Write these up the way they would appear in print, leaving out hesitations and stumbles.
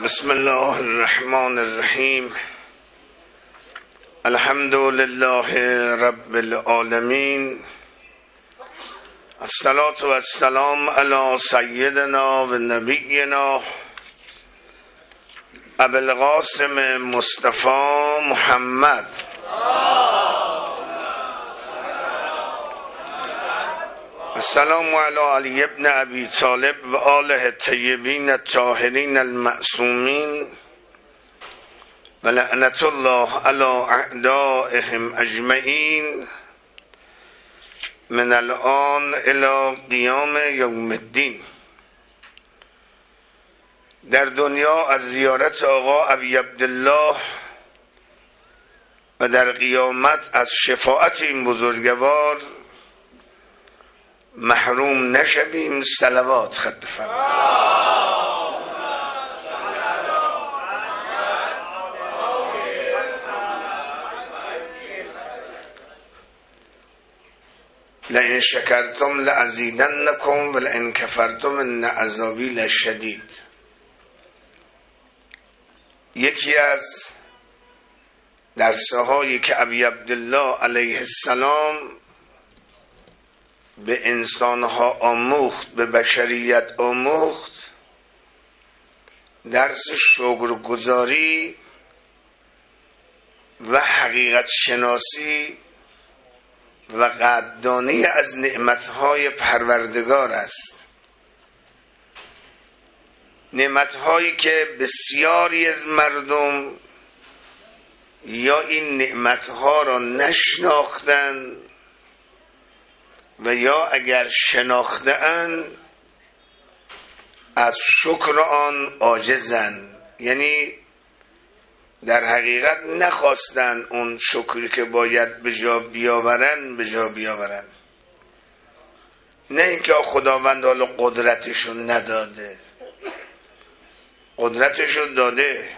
بسم الله الرحمن الرحیم. الحمد لله رب العالمین. الصلاة و السلام علی سیدنا و نبینا ابی القاسم مصطفی محمد السلام علی علی ابن ابی طالب و آله الطیبین الطاهرین المعصومین و لعنت الله علی اعدائهم اجمعین من الان الی قیام یوم الدین. در دنیا از زیارت آقا ابی عبدالله و در قیامت از شفاعت این بزرگوار محروم نشویم. صلوات خط بفرمایید. لئن شکرتم لازیدنکم و لئن کفرتم ان عذابی لشدید. یکی از درس‌هایی که ابی عبدالله علیه السلام به انسانها آموخت، به بشریت آموخت، درس شکرگزاری و حقیقت شناسی و قدردانی از نعمتهای پروردگار است. نعمتهایی که بسیاری از مردم یا این نعمتها را نشناختند و یا اگر شناختند از شکر آن عاجزند، یعنی در حقیقت نخواستند اون شکری که باید به جا بیاورن. نه اینکه خداوند حالا قدرتشو نداده، قدرتشو داده،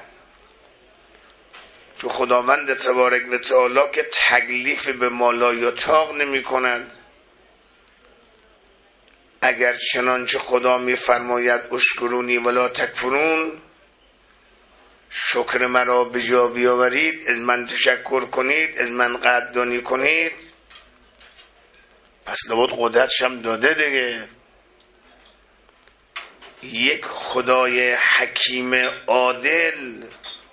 چون خداوند تبارک و تعالی که تکلیف به مالایطاق نمی کند. اگر چنانچه خدا می فرماید اشکرونی ولا تکفرون، شکر مرا به جا بیاورید، از من تشکر کنید، از من قدردانی کنید، پس لابد قدرتش هم داده دیگه. یک خدای حکیم عادل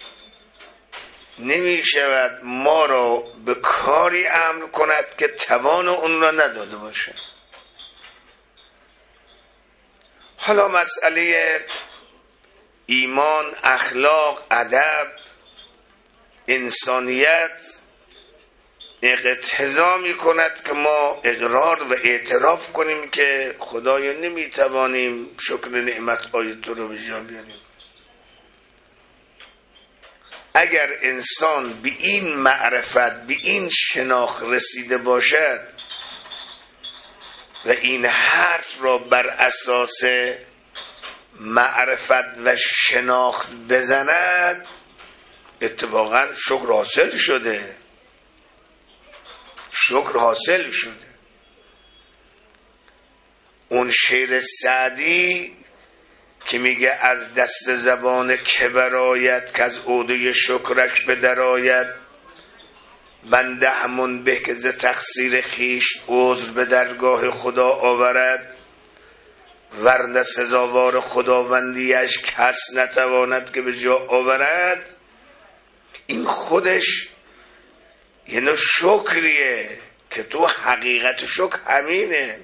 نمی شود ما را به کاری امر کند که توان اون را نداده باشه. حالا مسئله ایمان، اخلاق، ادب، انسانیت اقتضا می کند که ما اقرار و اعتراف کنیم که خدایا نمی توانیم شکر نعمت‌های تو رو به جا بیاریم. اگر انسان به این معرفت، به این شناخت رسیده باشد و این حرف را بر اساس معرفت و شناخت بزند، اتفاقا شکر حاصل شده. اون شعر سعدی که میگه از دست زبان که برآید که از عهده شکرش به درآید، بنده همون به که ز تقصیر خویش عذر به درگاه خدا آورد، ورنه سزاوار خداوندیش کس نتواند که به جا آورد. این خودش یه نوع شکریه که تو حقیقت شکر همینه.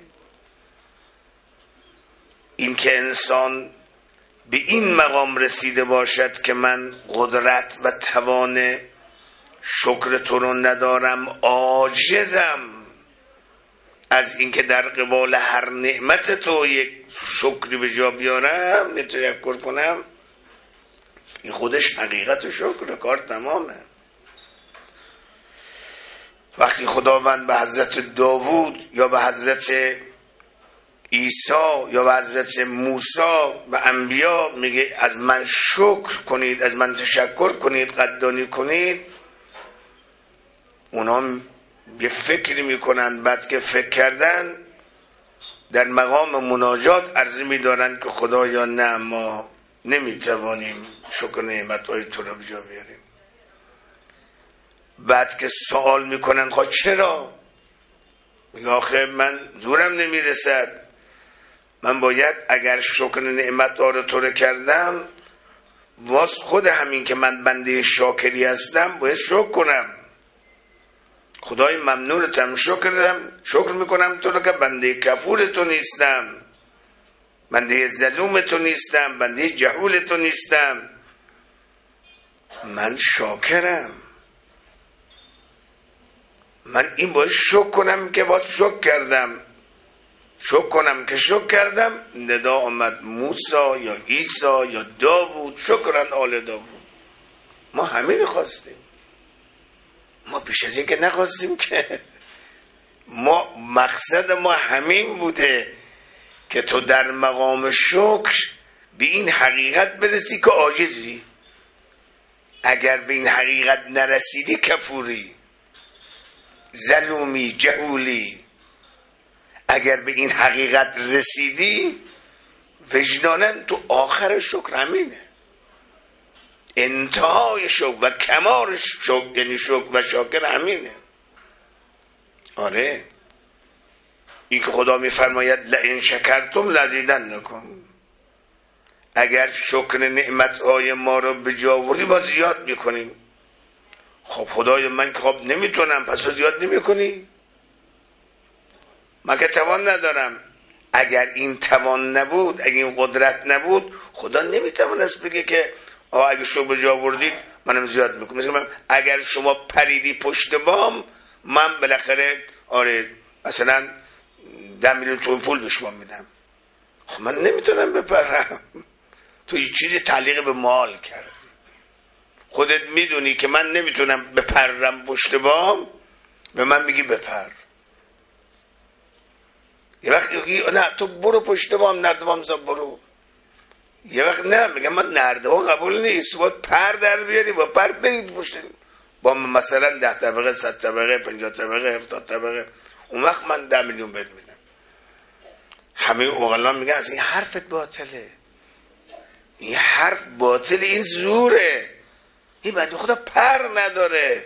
این که انسان به این مقام رسیده باشد که من قدرت و توان شکر تو رو ندارم، عاجزم از اینکه در قبال هر نعمت تو یک شکری به جا بیارم، تشکر کنم، این خودش حقیقت شکر، کار تمامه. وقتی خداوند به حضرت داوود یا به حضرت عیسی یا به حضرت موسی و انبیا میگه از من شکر کنید، از من تشکر کنید، قدردانی کنید، اونا یه فکری میکنن. بعد که فکر کردن در مقام مناجات عرض می‌دارند که خدایا نه، ما نمیتوانیم شکر نعمتهای تو را به جا بیاریم. بعد که سوال میکنن خب چرا؟ میگه آخه من زورم نمیرسد، من باید اگر شکر نعمتها رو تو رو کردم باز خود همین که من بنده شاکری هستم باید شکر کنم. خدای ممنونتم، شکر میکنم تو رو که بنده کفور تو نیستم، بنده ظلوم تو نیستم، بنده جهول تو نیستم، من شاکرم. من این باید شکر کنم که باید شکر کردم، شکر کنم که شکر کردم. ندا آمد موسی یا عیسی یا داوود، شکرن آل داوود. ما همین خواستیم، ما پیش از این که نخواستیم که. ما مقصد ما همین بوده که تو در مقام شکر به این حقیقت برسی که عاجزی. اگر به این حقیقت نرسیدی کفوری، ظلومی، جهولی. اگر به این حقیقت رسیدی وجدانن تو آخر شکر همینه، انتهای شکر و کمال شکر، یعنی شکر و شاکر همینه. آره این که خدا میفرماید لئن شکرتم لازیدنکم، اگر شکر نعمتهای ما رو به جا آوردی ما زیاد میکنیم. خب خدای من که خب نمیتونم، پس زیاد نمیکنی؟ من که توان ندارم. اگر این توان نبود، اگر این قدرت نبود، خدا نمیتوانست بگه که اگه شما به جا آوردید منم زیاد میکنم. مثلا اگر شما پریدی پشت بام، من بالاخره مثلا 10 میلیون تومان پول به شما میدم. خب من نمیتونم بپرم. تو یه چیزی تعلیق به مال کردی. خودت میدونی که من نمیتونم بپرم پشت بام، به من میگی بپر. یه وقت میگی نه تو برو پشت بام، نردبان برو. یه وقت نه، میگم من نردبان قبول نیست، باید پر در بیاری با پر برید پشت بام، مثلا 10 طبقه، 100 طبقه، 50 طبقه، 70 طبقه. اون وقت من 10 میلیون بهت میدم. همه اوغلان میگن از این حرفت باطله، این حرف باطل، این زوره، این بنده خدا پر نداره.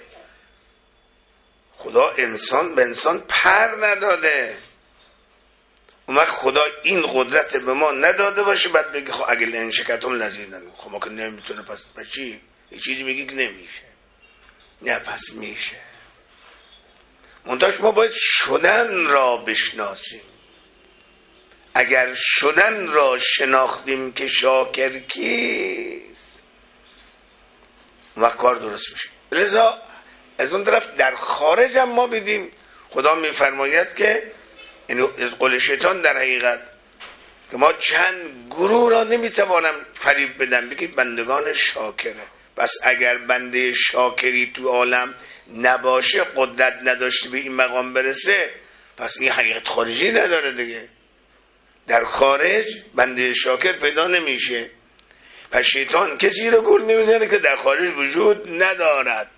خدا انسان به انسان پر نداده. اون وقت خدا این قدرت به ما نداده باشه بعد بگی خب اگه لئن شکرتم لازیدنکم. خب ما که نمیتونه، پس چی؟ یه چیزی میگی که نمیشه. نه پس میشه. منتها ما باید شدن را بشناسیم. اگر شدن را شناختیم که شاکر کیست، اون وقت کار درست میشه. لذا از اون طرف در خارج هم ما بدیم. خدا میفرماید که این از قول شیطان در حقیقت که ما چند گروه را نمیتوانم فریب بدم، بگید بندگان شاکره. پس اگر بنده شاکری تو عالم نباشه، قدرت نداشته به این مقام برسه، پس این حقیقت خارجی نداره دیگه. در خارج بنده شاکر پیدا نمیشه. پس شیطان کسی رو گول نمیزنه که در خارج وجود ندارد.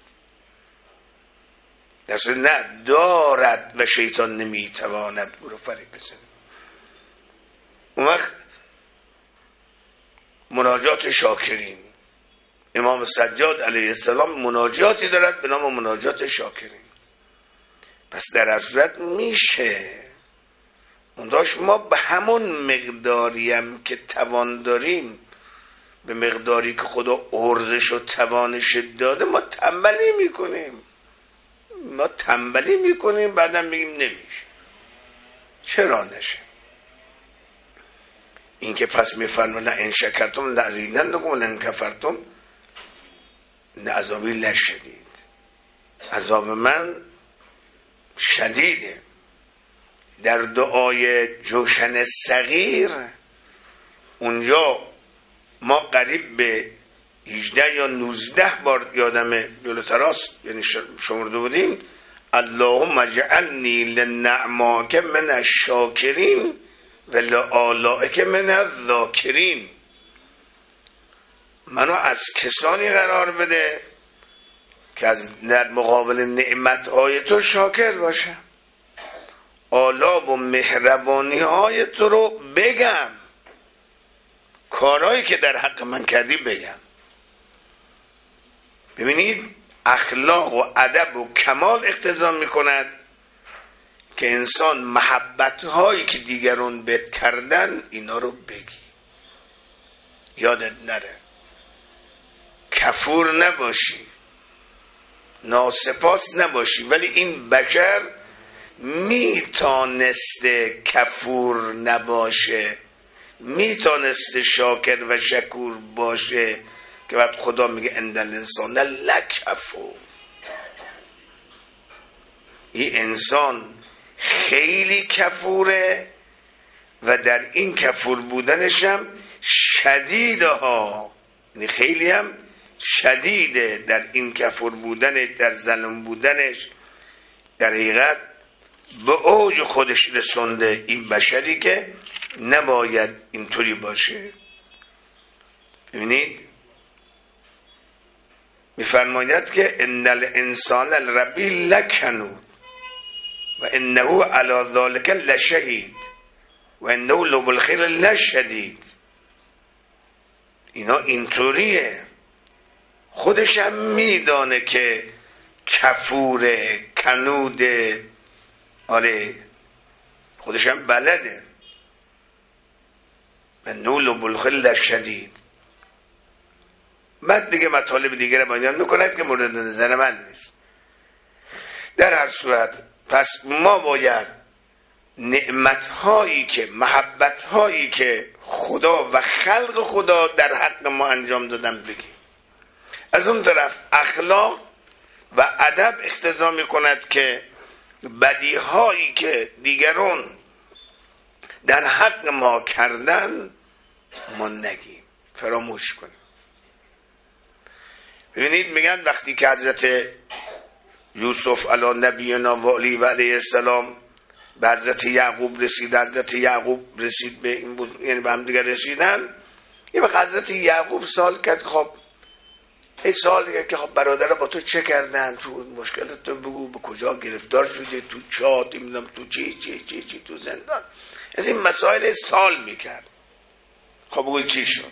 در صورت نه دارد و شیطان نمیتواند او رو فریب بزنه. اون وقت مناجات شاکرین، امام سجاد علیه السلام مناجاتی دارد به نام مناجات شاکرین. پس در صورت میشه اون داشت ما به همون مقداریم که توان داریم، به مقداری که خدا ارزش و توانش داده، ما تنبلی میکنیم، بعدم میگیم نمیشه. چرا نشه؟ این که پس میفرمه لئن شکرتم لازیدنکم و لئن کفرتم عذابی لشدید. عذاب من شدیده. در دعای جوشن صغیر اونجا ما قریب به 18 یا 19 بار یادم جلوتراست، یعنی شمرده بودیم اللهم اجعلنی لنعماک من الشاکرین و لآلائک من الذاکرین. منو از کسانی قرار بده که از در مقابل نعمتهای تو شاکر باشم، آلا و مهربانی های تو رو بگم. کارهایی که در حق من کردی بگم. ببینید اخلاق و ادب و کمال اقتضا میکند که انسان محبت‌هایی که دیگران بهت کردن اینا رو بگی، یادت نره، کفور نباشی، ناسپاس نباشی. ولی این بشر میتونسته کفور نباشه، میتونسته شاکر و شکور باشه که وقت خدا میگه ان الانسان لکفور. این انسان خیلی کفوره و در این کفور بودنش هم شدیده ها، یعنی خیلی هم شدیده در این کفور بودنش، در ظلم بودنش. در حقیقت به اوج خودش رسونده این بشری که نباید اینطوری باشه. ببینید میفرماید که ان الانسان لربی لکنود و انه علی ذلک لشهید و انه لبالخیر لشدید. اینا اینطوریه، خودش هم میدانه که کفوره، کنوده، آره خودش هم بلده. و انه لبالخیر لشدید. بعد دیگه مطالب دیگه رو بیان میکند که مورد نظر من نیست. در هر صورت پس ما باید نعمت‌هایی که، محبت‌هایی که خدا و خلق خدا در حق ما انجام دادن بگیم. از اون طرف اخلاق و ادب اقتضا میکند که بدیهایی که دیگران در حق ما کردن ما نگیم، فراموش کنیم. ببینید میگن وقتی که حضرت یوسف علی نبینا و علیه السلام به حضرت یعقوب رسید، حضرت یعقوب رسید به این بود، یعنی به هم دیگر رسیدن. یه وقت حضرت یعقوب سوال کرد خب ای سوال که خب برادر با تو چه کردن، تو مشکلت تو بگو، به کجا گرفتار شده، تو چاه، تو چی تو زندان، از این مسائل سوال میکرد. خب بگوی چی شد؟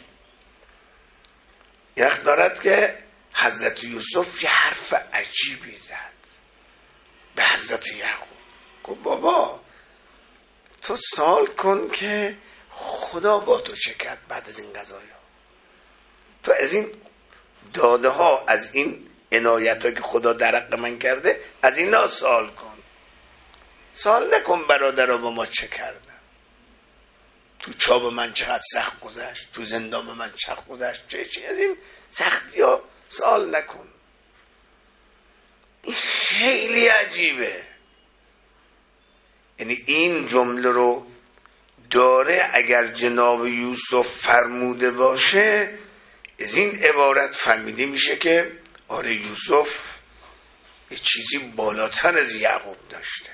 یخ دارد که حضرت یوسف یه حرف عجیبی زد به حضرت یعقوب. گفت بابا تو سوال کن که خدا با تو چه کرد بعد از این قضایا، تو از این داده ها، از این عنایت ها که خدا در حق من کرده، از اینا سوال کن. سوال نکن برادر با ما چه کردن، تو چاه به من چقدر سخت گذشت، تو زندان به من چقدر گذشت، چی از این سختی ها سوال نکن. این خیلی عجیبه. یعنی این جمله رو داره اگر جناب یوسف فرموده باشه، از این عبارت فهمیده میشه که آره یوسف یه چیزی بالاتر از یعقوب داشته.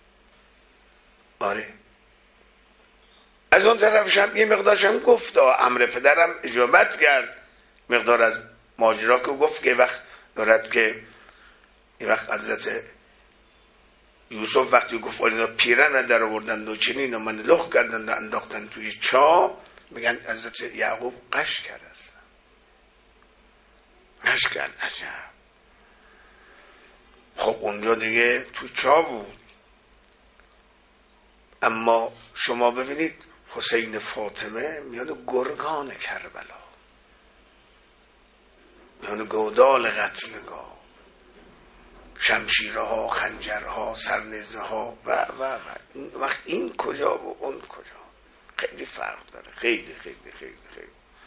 آره از اون طرفش هم یه مقدارش هم گفت، امر پدرم اجابت کرد، مقدار از ماجرا که گفت که وقت دارد که یه وقت حضرت یوسف وقتی گفت اینا پیرن در آوردن و چنین و من لخ کردن و انداختن توی چاه، میگن حضرت یعقوب قش کرد، قش کرد. عجب. خب اونجا دیگه تو چاه بود. اما شما ببینید حسین فاطمه میان گرگان کربلا، میان گودال قتلگاه، شمشیرها، خنجرها، سرنیزه ها و وقت این کجا و اون کجا، خیلی فرق داره، خیلی خیلی خیلی خیلی.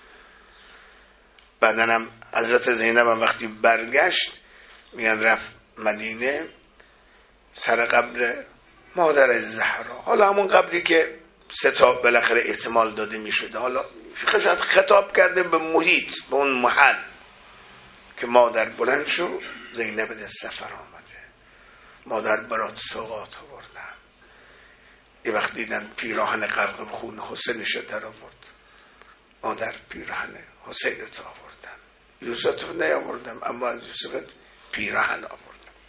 بعدنم حضرت زینب هم وقتی برگشت میگن رفت مدینه سر قبر مادر زهرا، حالا همون قبری که ستاب بالاخره احتمال داده میشده، حالا خطاب کرده به محیط، به اون محل که مادر بلند شو، زینب در سفر آمده، مادر برات سوغات آوردم. یه وقت دیدن پیراهن غرق به خون حسینش در آورد، مادر پیراهن حسین رو آوردم، یوسف رو نیاوردم اما از یوسف پیراهن آوردم.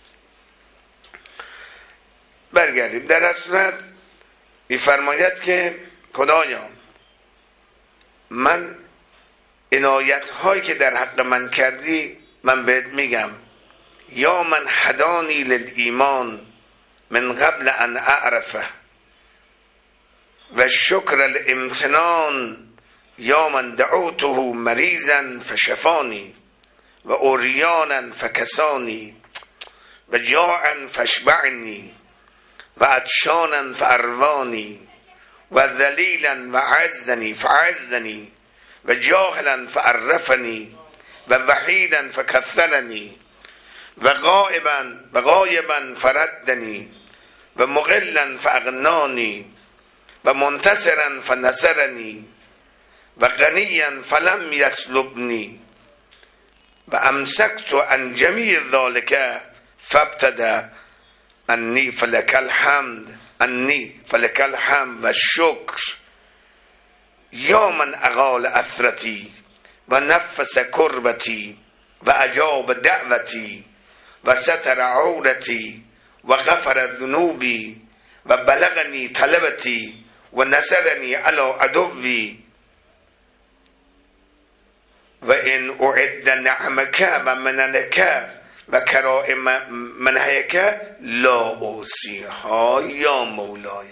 برگردیم. در صورت میفرماید که خدایا من عنایت هایی که در حق من کردی من بهت میگم. یا من هدانی للایمان من قبل ان اعرفه و شکر الامتنان یا من دعوته مریضا فشفانی و اوریانا فکسانی و جاعا فاشبعنی و عطشانا فاروانی و ذلیلا و فعزنی و جاهلا فعرفنی و وحیدا فکثرنی و غایبا فردنی و مقلا فاغنانی و منتصرا فنصرنی و غنیا فلم یسلبنی و امسکت عن جمیع ذلک فابتدا انی فلک الحمد و شکر یا من اغال اثرتی و نفس کربتی و اجاب دعوتی و ستر عورتی و غفر ذنوبی و بلغنی طلبتی و نصرنی علی عدوی و ان اعد نعمک و مننک و کرائم منحک لا اوصیها یا مولای.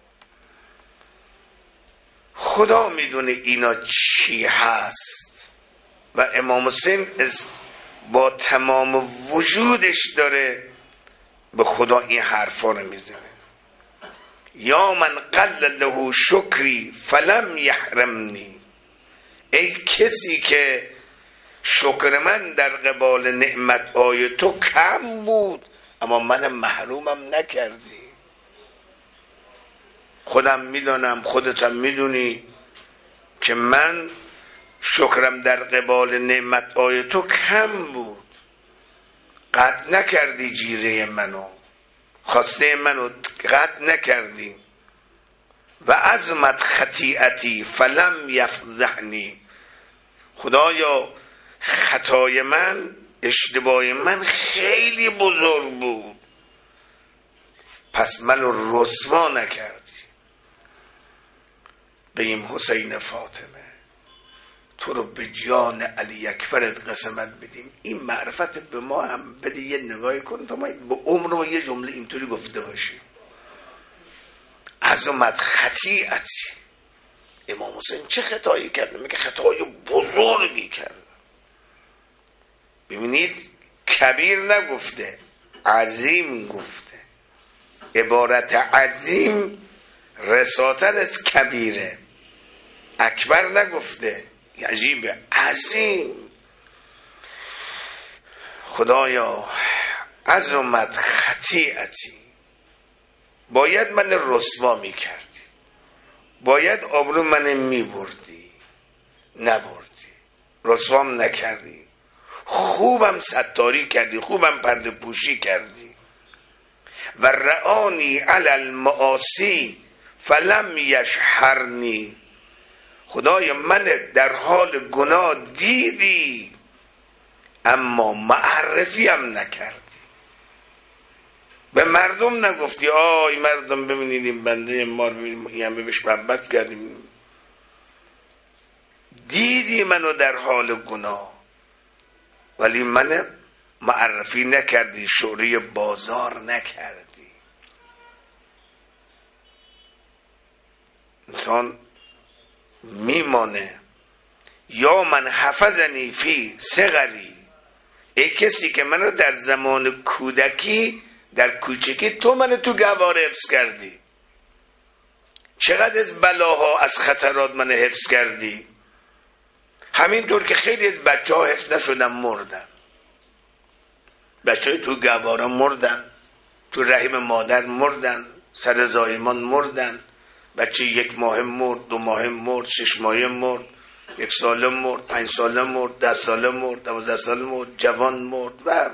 خدا میدونه اینا چی هست و امام حسین با تمام وجودش داره به خدا این حرفا رو میزنه. یا من قل له شکری فلم یحرمنی، ای کسی که شکر من در قبال نعمت های تو کم بود اما من محرومم نکردی. خودم میدونم، خودتم میدونی که من شکرم در قبال نعمت های تو کم بود، قطع نکردی جیره منو، خواسته منو قطع نکردی. و عظمت خطیئتی فلم یفضحنی، خدایا خطای من، اشتباه من خیلی بزرگ بود پس منو رسوا نکردی. بگیم حسین فاطمه تو رو به جان علی اکبرت قسمت بدیم، این معرفت به ما هم بده، یه نگاهی کن تا ما به عمر یه جمله اینطوری گفته باشیم. عظمت خطیئتی، امام حسین چه خطایی کرده؟ میگه خطای بزرگی کرده. ببینید کبیر نگفته، عظیم گفته. عبارت عظیم رساتر از کبیره، اکبر نگفته. عجیبه، عظیم. خدایا عظمت خطیئتی، باید من رسوا میکردی، باید آبرو من میبردی، نبردی، رسوام نکردی، خوبم ستاری کردی، خوبم پرده پوشی کردی. و رعانی علی المعاصی فلم یشهرنی، خدایا من در حال گناه دیدی اما معرفیم نکردی، به مردم نگفتی آی مردم ببینید این بنده ما رو ببینید این همه بهش محبت کردیم. دیدی منو در حال گناه ولی من معرفی نکردی، شعری بازار نکردی. انسان میمانه. یا من حفظنی فی صغری، ای کسی که منو در زمان کودکی، در کوچکی تو منو تو گوار حفظ کردی، چقدر از بلاها از خطرات منو حفظ کردی. همینطور که خیلی از بچه ها حفظ نشدن مردن، بچه های تو گوارا مردن، تو رحم مادر مردن، سر زایمان مردن، بچه 1 ماه مرد، 2 ماه مرد، 6 ماه مرد، 1 ساله مرد، 5 ساله مرد، 10 ساله مرد، 12 ساله مرد، جوان مرد و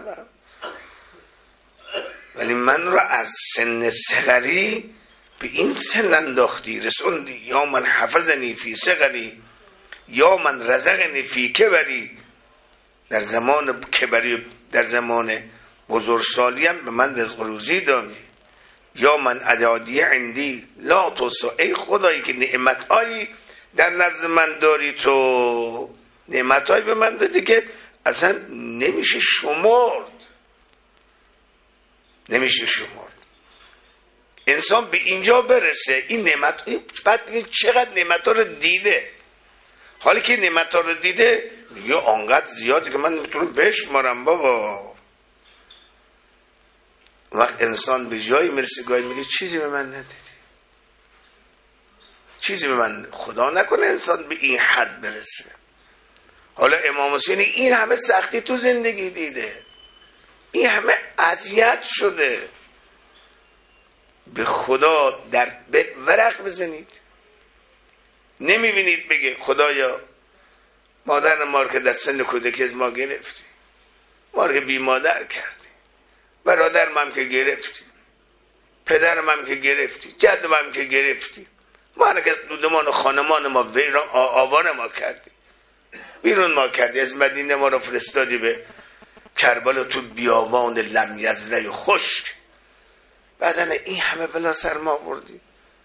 ولی من رو از سن صغری به این سن انداختی، رسوندی. یا من حفظنی فی صغری یا من رزقنی فی کبری، در زمان کبری، در زمان بزرگسالی هم به من رزق روزی دادی. یا من ادادی عندی لا توسع، ای خدایی که نعمت‌هایی در نزد من داری تو، نعمتهایی به من دادی که اصلا نمیشه شمرد. انسان به اینجا برسه این نعمت، بعد میگه چقدر نعمتها رو دیده. حالی که نعمتها رو دیده میگه آنقدر زیاده که من نمیتونم بشمارم بابا. وقت انسان به جایی میرسه گاهی میگه چیزی به من ندادی، چیزی به من، خدا نکنه انسان به این حد برسه. حالا امام حسین این همه سختی تو زندگی دیده، این همه اذیت شده، به خدا در ورق بزنید. نمیبینید بگه خدایا مادر ما رو که در سن کودکی از ما گرفتی، ما رو که بی مادر کردی، برادر من که گرفتی، پدر من که گرفتی، جد من که گرفتی، ما رو که از دودمان و خانمان ما ویران آوار ما کردی، بیرون ما کردی، از مدینه ما رو فرستادی به کربلا تو بیابان لم یزله خشک، بعدن این همه بلا سر ما بردی.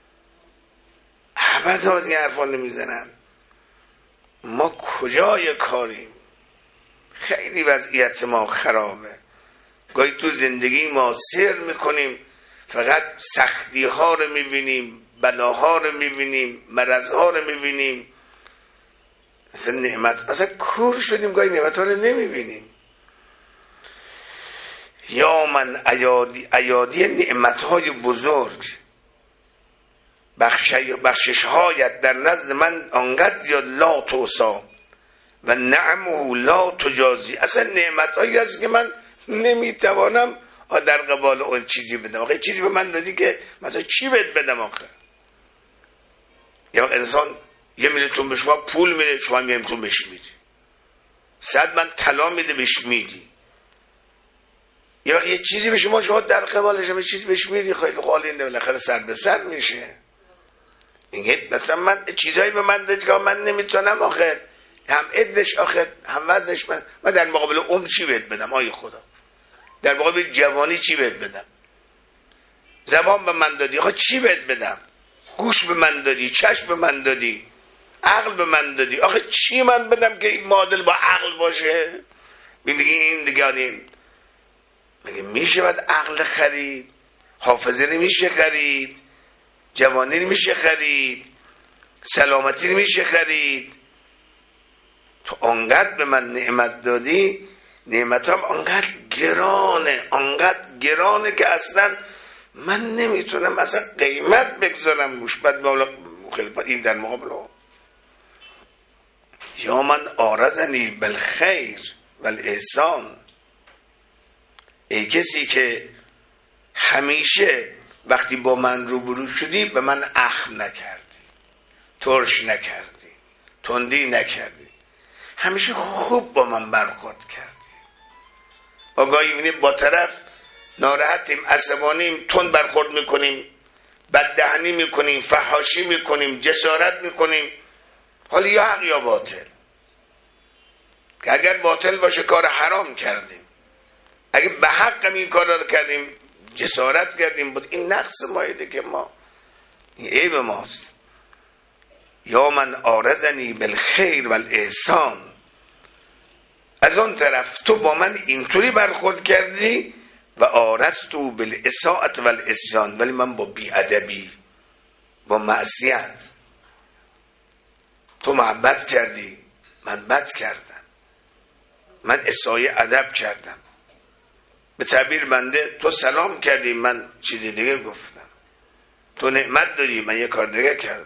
احمد از این حرفا نمیزنن. ما کجای کاریم؟ خیلی وضعیت ما خرابه. گاهی تو زندگی ما سیر میکنیم، فقط سختی ها رو میبینیم، بلاها رو میبینیم، مرض ها رو میبینیم، اصلا نعمت، اصلا کور شدیم، گاهی نعمت ها رو نمیبینیم. یا من ایادی نعمت های بزرگ، بخشش هایت در نزد من آنقدر زیاد لا توسا و نعمه لا تجازی. اصلا نعمت هایی هست که من نمیتوانم در قبال اون چیزی بدم. آخه چیزی به من دادی که مثلا چی بهت بدم؟ آخه یه وقت انسان 1 میلیون به شما پول میده، شما 1 میلیون بهش میدی، 100 من طلا میده بهش میدی. یه وقت یه چیزی به شما در قبالش یه چیزی بهش میدی، خیلی قالینده، بالاخره سر به سر میشه. میگه مثلا من چیزایی به من دادی که من نمیتونم، آخه هم ادش، آخه هم وزنش، من در مقابل عمر چی بهت بدم؟ آی خدا، در مقابل جوانی چی بهت بدم؟ زبان به من دادی، آخه چی بهت بدم؟ گوش به من دادی، چشم به من دادی، عقل به من دادی، آخه چی من بدم که این معادل با عقل باشه؟ میگه این دیگه میگه میشه باید عقل خرید، حافظه نمیشه خرید، جوانی نمیشه خرید، سلامتی نمیشه خرید. تو انقدر به من نعمت دادی، نعمتام انقدر گرانه که اصلا من نمیتونم اصلا قیمت بگذارم روش. بعد این در مقابل یا من آرزنی بالخیر والاحسان، ای کسی که همیشه وقتی با من روبرو شدی به من اخم نکردی، ترش نکردی، تندی نکردی، همیشه خوب با من برخورد کردی. آگاهی میبینیم با طرف ناراحتیم، عصبانیم، تند برخورد میکنیم، بددهنی میکنیم، فحاشی میکنیم، جسارت میکنیم، حالا یا حق یا باطل. که اگر باطل باشه کار حرام کردیم، اگه به حق این کار رو کردیم جسارت کردیم، بود این نقص مایده که ما، این عیب ماست. یا من آرزنی بالخیر والاحسان، از اون طرف تو با من اینطوری برخورد کردی، و آرزتو بالاساءة والعصیان، ولی من با بیادبی، با معصیت، تو محبت کردی، من بد کردم، من اساءه ادب کردم، به تعبیر بنده تو سلام کردی، من چیز دیگه گفتم، تو نعمت دادی، من یه کار دیگه کردم.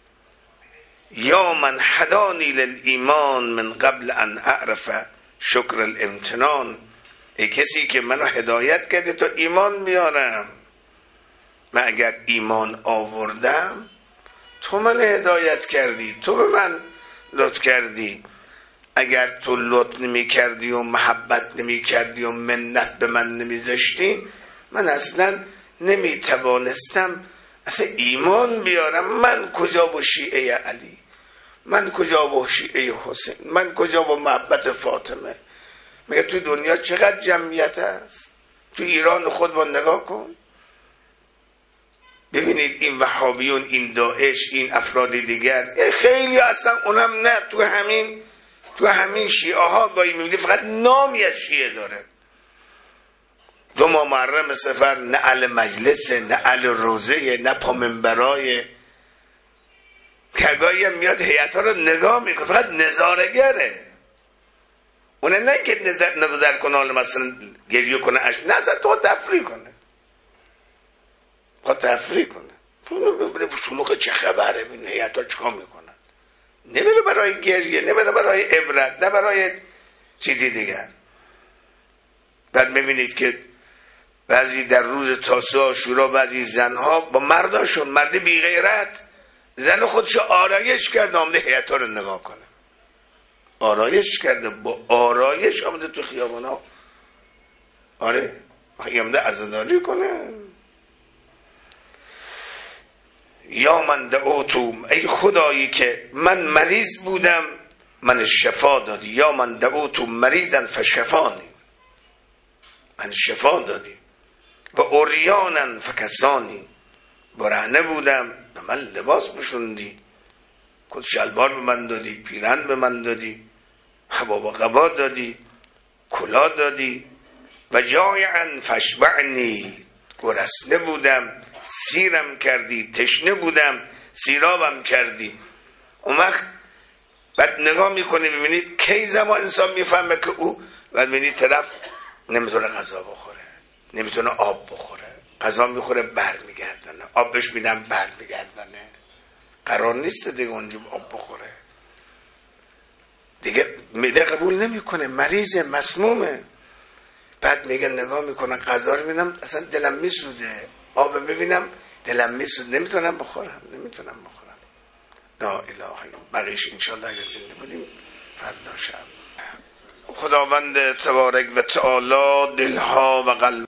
یا من هدانی للایمان من قبل ان اعرف شکر الامتنان، ای کسی که منو هدایت کردی تا ایمان بیارم. من اگر ایمان آوردم تو من هدایت کردی، تو به من لطف کردی. اگر تو لطف نمی کردی و محبت نمی کردی و منت به من نمی زشتی، من اصلا نمی توانستم اصلا ایمان بیارم. من کجا با شیعه علی، من کجا با شیعه حسین، من کجا با محبت فاطمه؟ مگه توی دنیا چقدر جمعیت هست؟ توی ایران خود با نگاه کن، ببینید این وهابیون، این داعش، این افراد دیگر، خیلی اصلا اونم نه، تو همین شیعه ها گاهی میبینید فقط نامی از شیعه داره. 2 ماه محرم سفر نه اهل مجلسه، نه اهل روزه، نه پا منبرای، که گاهی هم میاد هیئت ها رو نگاه میکنه، فقط نظاره‌گره. اونه نه که نظر کنه، حالا مثلا گریه کنه، نظر تو تفریح کنه، تفریح کنه. ببینه شما که چه خبره، ببینه هیئت ها چیکار میکنن. نمیره برای گریه، نمیره برای عبرت، نه برای چیزی دیگر. بعد میبینید که بعضی در روز تاسوعا عاشورا بعضی زنها با مرداشون، مرد بی غیرت زن خودشو آرایش کرده آمده هیئت ها رو نگاه کنه، آرایش کرده، با آرایش آمده تو خیابان ها، آره آمده عزاداری کنه. یا من دعوتو، ای خدایی که من مریض بودم من شفا دادی، یا من دعوتو مریضا فشفانی، من شفا دادی، و عریانا فکسانی، برهنه بودم به من لباس پوشوندی، کت شلوار به من دادی، پیرهن به من دادی، حباب و قبا دادی، کلاه دادی، و جایعا فشبعنی، گرسنه بودم سیرم کردی، تشنه بودم سیرابم کردی. اون وقت بعد نگاه میکنی ببینید کی زمان انسان میفهمه که او، بعد ببینید طرف نمیتونه غذا بخوره، نمیتونه آب بخوره، غذا میخوره برمیگردنه، آب بهش میدن برمیگردنه، قرار نیست دیگه اونجا آب بخوره دیگه، معده قبول نمیکنه، مریض مسمومه. بعد میگه نگاه میکنه غذا رو میبینم اصلا دلم میسوزه، آب ببینم دلم میسوزه، نمیتونم بخورم. لا اله الا بقیش انشالله اگر زنده بودیم فردا شب. خداوند تبارک و تعالی دلها و قلب